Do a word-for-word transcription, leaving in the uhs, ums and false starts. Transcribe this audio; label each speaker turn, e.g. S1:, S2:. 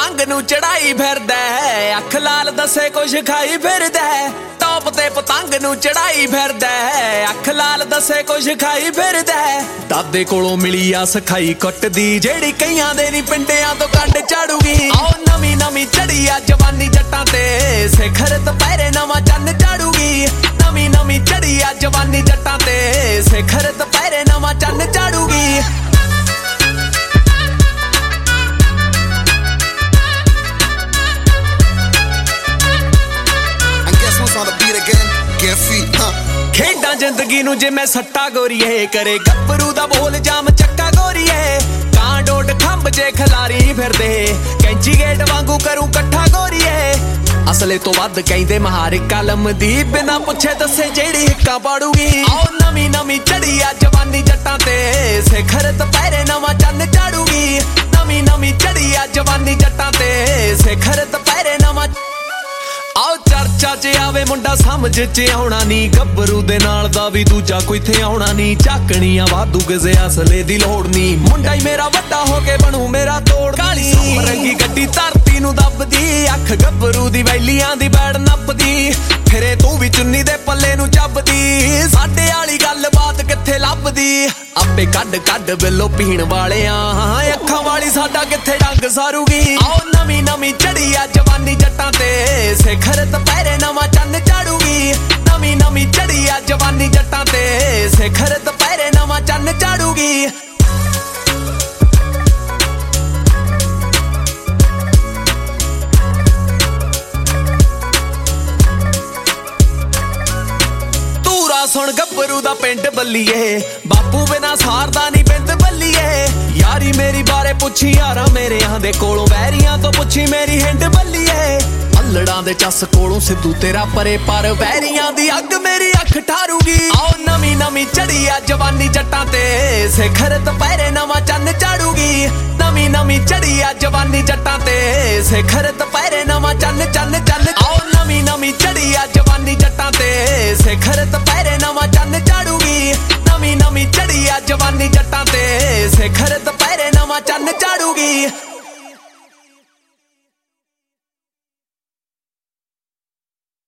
S1: ਪਤੰਗ ਨੂੰ ਚੜਾਈ ਫਿਰਦਾ, ਅੱਖ ਲਾਲ ਦੱਸੇ ਕੁਛ ਖਾਈ ਫਿਰਦਾ। ਟੌਪ ਤੇ ਪਤੰਗ ਨੂੰ ਚੜਾਈ ਫਿਰਦਾ, ਅੱਖ ਲਾਲ ਦੱਸੇ ਕੁਛ ਖਾਈ ਫਿਰਦਾ। ਦਾਦੇ ਕੋਲੋਂ ਮਿਲੀ ਆ ਸਿਖਾਈ ਕੁੱਟਦੀ, ਜਿਹੜੀ ਕਈਆਂ ਦੇ ਨੀ ਪਿੰਡਿਆਂ ਤੋਂ ਕੱਢ ਝਾੜੂਗੀ। ਆਓ ਨਵੀਂ ਨਵੀਂ ਚੜੀ ਆ ਜਵਾਨੀ ਜੱਟਾਂ ਤੇ, ਸਿਖਰ ਦੁਪਹਿਰੇ ਨਵਾਂ ਚੰਨ ਝਾੜੂਗੀ। ਨਵੀਂ ਨਵੀਂ ਚੜੀ ਆ ਜਵਾਨੀ ਜੱਟਾਂ ਤੇ, ਸਿਖਰ ਦੁਪਹਿਰੇ ਨਵਾਂ ਚੰਨ ਝਾੜੂਗੀ। ਖੇਡਾਂ ਜ਼ਿੰਦਗੀ ਨੂੰ ਜਿਵੇਂ ਸੱਟਾ ਗੋਰੀਏ, ਕਰੇ ਗੱਭਰੂ ਦਾ ਬੋਲ ਜਾਮ ਚੱਕਾ ਗੋਰੀਏ। ਕਾਂ ਡੋਡ ਖੰਭ ਜੇ ਖਿਲਾਰੀ ਫਿਰਦੇ, ਕੈਂਚੀ ਗੇਟ ਵਾਂਗੂ ਕਰੂ ਇਕੱਠਾ ਗੋਰੀਏ। ਅਸਲੇ ਤੋਂ ਵੱਧ ਕਹਿੰਦੇ ਮਹਾਰ ਕਲਮ ਦੀ, ਬਿਨਾਂ ਪੁੱਛੇ ਦੱਸੇ ਜਿਹੜੀ ਹਿੱਕਾਂ ਪਾੜੂਗੀ। ਆਓ ਨਵੀਂ ਨਵੀਂ ਚੜੀ ਆ ਜਵਾਨੀ ਜੱਟਾਂ ਤੇ, ਸਿਖਰ ਦੁਪਹਿਰੇ ਨਵਾਂ ਚੰਨ ਝਾੜੂਗੀ। ਨਵੀਂ ਨਵੀਂ ਚੜੀ ਆ ਜਵਾਨੀ ਜੱਟਾਂ ਤੇ, ਸਿਖਰ ਦੁਪਹਿਰੇ ਨਵਾਂ। ਆਓ ਚਰਚਾ ਚ ਆਵੇ ਮੁੰਡਾ ਸਮਝ ਚ ਆਉਣਾ ਨੀ, ਗੱਭਰੂ ਦੇ ਨਾਲ ਦਾ ਵੀ ਦੂਜਾ ਕੋਈ ਥੇ ਆਉਣਾ ਨੀ। ਝਾਕਣੀਆਂ ਵਾਧੂ ਕਿਸੇ ਅਸਲੇ ਦੀ ਲੋੜ ਨੀ, ਮੁੰਡਾ ਹੀ ਮੇਰਾ ਵੱਡਾ ਹੋ ਕੇ ਬਣੂ ਮੇਰਾ ਤੋੜ। ਕਾਲੀ ਰੰਗੀ ਗੱਡੀ ਧਰਤੀ ਨੂੰ ਦੱਬਦੀ, ਅੱਖ ਗੱਭਰੂ ਦੀ ਵੈਲੀਆਂ ਦੀ ਬੈੜ ਨੱਪਦੀ। ਫਿਰੇ ਤੂੰ ਵੀ ਚੁੰਨੀ ਦੇ ਪੱਲੇ ਨੂੰ ਚੱਬਦੀ, ਸਾਡੇ ਵਾਲੀ ਗੱਲ ਬਾਤ ਕਿੱਥੇ ਲੱਭਦੀ। ਆਪੇ ਕੱਢ ਕੱਢ ਬਿੱਲੋ ਪੀਣ ਵਾਲਿਆਂ, ਅੱਖਾਂ ਵਾਲੀ ਸਾਡਾ ਕਿੱਥੇ ਡੰਗ ਸਾਰੂਗੀ। ਆਓ ਨਵੀਂ ਨਵੀਂ ਚੜੀ ਆ ਜਵਾਨੀ ਜੱਟਾਂ ਤੇ, ਸਿਖਰ ਦੁਪਹਿਰੇ ਨਵਾਂ ਚੰਨ ਝਾੜੂਗੀ। ਨਵੀਂ ਨਵੀਂ ਚੜੀ ਆ ਜਵਾਨੀ ਜੱਟਾਂ ਤੇ, ਸਿਖਰ ਦੁਪਹਿਰੇ ਨਵਾਂ ਚੰਨ ਝਾੜੂਗੀ। ਸੁਣ ਗੱਭਰੂ ਦਾ ਪਿੰਡ ਬੱਲੀਏ, ਬਾਪੂ ਬਿਨਾ ਸਾਰਦਾ ਨੀ ਬਿੰਦ ਬੱਲੀਏ। ਯਾਰੀ ਮੇਰੀ ਬਾਰੇ ਪੁੱਛੀ ਯਾਰਾਂ ਮੇਰਿਆਂ ਦੇ ਕੋਲੋਂ, ਵੈਰੀਆਂ ਤੋਂ ਪੁੱਛੀ ਮੇਰੀ ਹਿੰਡ ਬੱਲੀਏ। ਅਲੜਾਂ ਦੇ ਚੱਸ ਕੋਲੋਂ ਸਿੱਧੂ ਤੇਰਾ ਪਰੇ, ਪਰ ਵੈਰੀਆਂ ਦੀ ਅੱਗ ਮੇਰੀ ਅੱਖ ਠਾਰੂਗੀ। ਆਓ ਨਵੀਂ ਨਵੀਂ ਚੜੀ ਆ ਜਵਾਨੀ ਜੱਟਾਂ ਤੇ, ਸਿਖਰ ਦੁਪਹਿਰੇ ਨਵਾਂ ਚੰਨ ਝਾੜੂਗੀ। ਨਵੀਂ ਨਵੀਂ ਚੜੀ ਆ ਜਵਾਨੀ ਜੱਟਾਂ ਤੇ, ਸਿਖਰ ਦੁਪਹਿਰੇ ਨਵਾਂ ਚੰਨ ਚੰਨ ਚੰਨ। ਆਓ ਨਵੀਂ ਨਵੀਂ ਚੜੀ ਆ ਜਵਾਨੀ ਜੱਟਾਂ ਤੇ, ਸਿਖਰ ਦੁਪਹਿਰੇ ਨਵਾਂ ਚੰਨ ਝਾੜੂਗੀ। ਨਵੀਂ